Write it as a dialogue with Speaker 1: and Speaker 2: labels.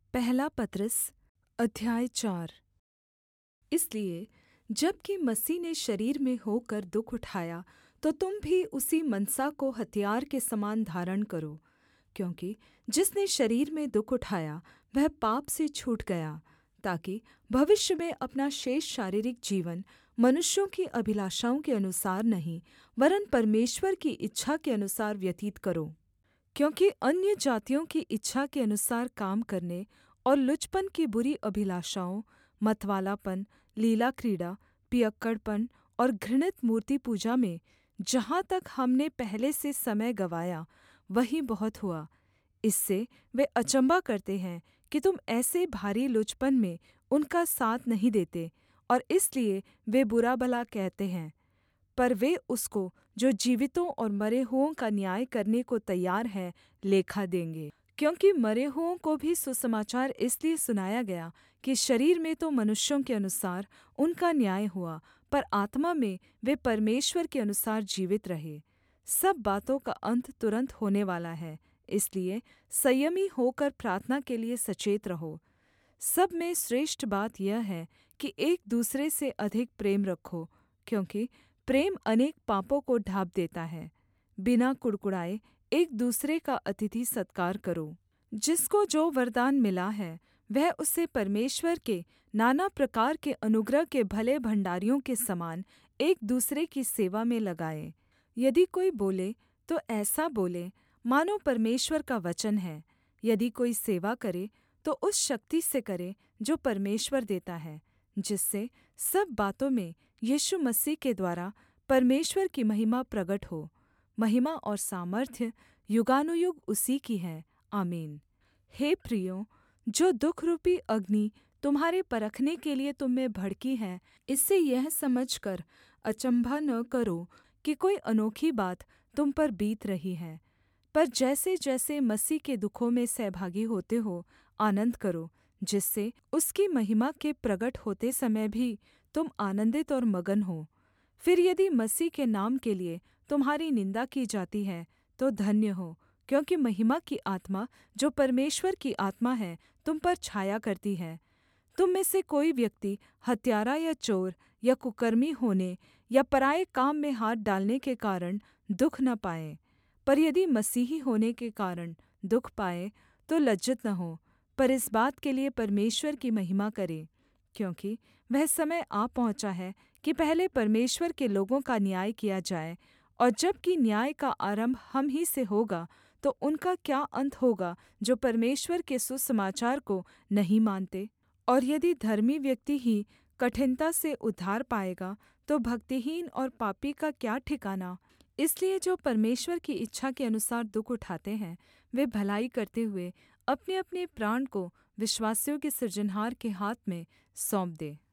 Speaker 1: पहला पत्रस अध्याय 4। इसलिए जबकि मसीह ने शरीर में होकर दुःख उठाया, तो तुम भी उसी मनसा को हथियार के समान धारण करो। क्योंकि जिसने शरीर में दुःख उठाया वह पाप से छूट गया, ताकि भविष्य में अपना शेष शारीरिक जीवन मनुष्यों की अभिलाषाओं के अनुसार नहीं, वरन् परमेश्वर की इच्छा के अनुसार व्यतीत करो। क्योंकि अन्यजातियों की इच्छा के अनुसार काम करने और लुचपन की बुरी अभिलाषाओं, मतवालापन, लीला क्रीड़ा, पियक्कड़पन और घृणित मूर्ति पूजा में जहाँ तक हमने पहले से समय गँवाया, वही बहुत हुआ। इससे वे अचम्भा करते हैं कि तुम ऐसे भारी लुचपन में उनका साथ नहीं देते, और इसलिए वे बुरा भला कहते हैं। पर वे उसको जो जीवितों और मरे हुओं का न्याय करने को तैयार है लेखा देंगे। क्योंकि मरे हुओं को भी सुसमाचार इसलिए सुनाया गया कि शरीर में तो मनुष्यों के अनुसार उनका न्याय हुआ, पर आत्मा में वे परमेश्वर के अनुसार जीवित रहे। सब बातों का अंत तुरन्त होने वाला है, इसलिए संयमी होकर प्रार्थना के लिए सचेत रहो। सब में श्रेष्ठ बात यह है कि एक दूसरे से अधिक प्रेम रखो, क्योंकि प्रेम अनेक पापों को ढाँप देता है। बिना कुढ़कुढ़ाए एक दूसरे का अतिथि सत्कार करो। जिसको जो वरदान मिला है, वह उसे परमेश्वर के नाना प्रकार के अनुग्रह के भले भण्डारियों के समान एक दूसरे की सेवा में लगाए। यदि कोई बोले तो ऐसा बोले मानो परमेश्वर का वचन है। यदि कोई सेवा करे तो उस शक्ति से करे जो परमेश्वर देता है, जिससे सब बातों में यीशु मसीह के द्वारा परमेश्वर की महिमा प्रगट हो। महिमा और सामर्थ्य युगानुयुग उसी की है। आमीन। हे प्रियो, जो दुःख रूपी अग्नि तुम्हारे परखने के लिए तुम में भड़की है, इससे यह समझकर अचम्भा न करो कि कोई अनोखी बात तुम पर बीत रही है। पर जैसे-जैसे मसीह के दुखों में सहभागी होते हो, आनन्द करो, जिससे उसकी महिमा के प्रगट होते समय भी तुम आनन्दित और मगन हो। फिर यदि मसीह के नाम के लिए तुम्हारी निन्दा की जाती है, तो धन्य हो, क्योंकि महिमा की आत्मा जो परमेश्वर की आत्मा है तुम पर छाया करती है। तुम में से कोई व्यक्ति हत्यारा या चोर या कुकर्मी होने या पराए काम में हाथ डालने के कारण दुःख न पाए। पर यदि मसीही होने के कारण दुःख पाए तो लज्जित न हो, पर इस बात के लिए परमेश्वर की महिमा करे। क्योंकि वह समय आ पहुँचा है कि पहले परमेश्वर के लोगों का न्याय किया जाए, और जबकि न्याय का आरम्भ हम ही से होगा, तो उनका क्या अंत होगा जो परमेश्वर के सुसमाचार को नहीं मानते। और यदि धर्मी व्यक्ति ही कठिनता से उद्धार पाएगा, तो भक्तिहीन और पापी का क्या ठिकाना। इसलिए जो परमेश्वर की इच्छा के अनुसार दुःख उठाते हैं, वे भलाई करते हुए अपने-अपने प्राण को विश्वासियों के सृजनहार के हाथ में सौंप दें।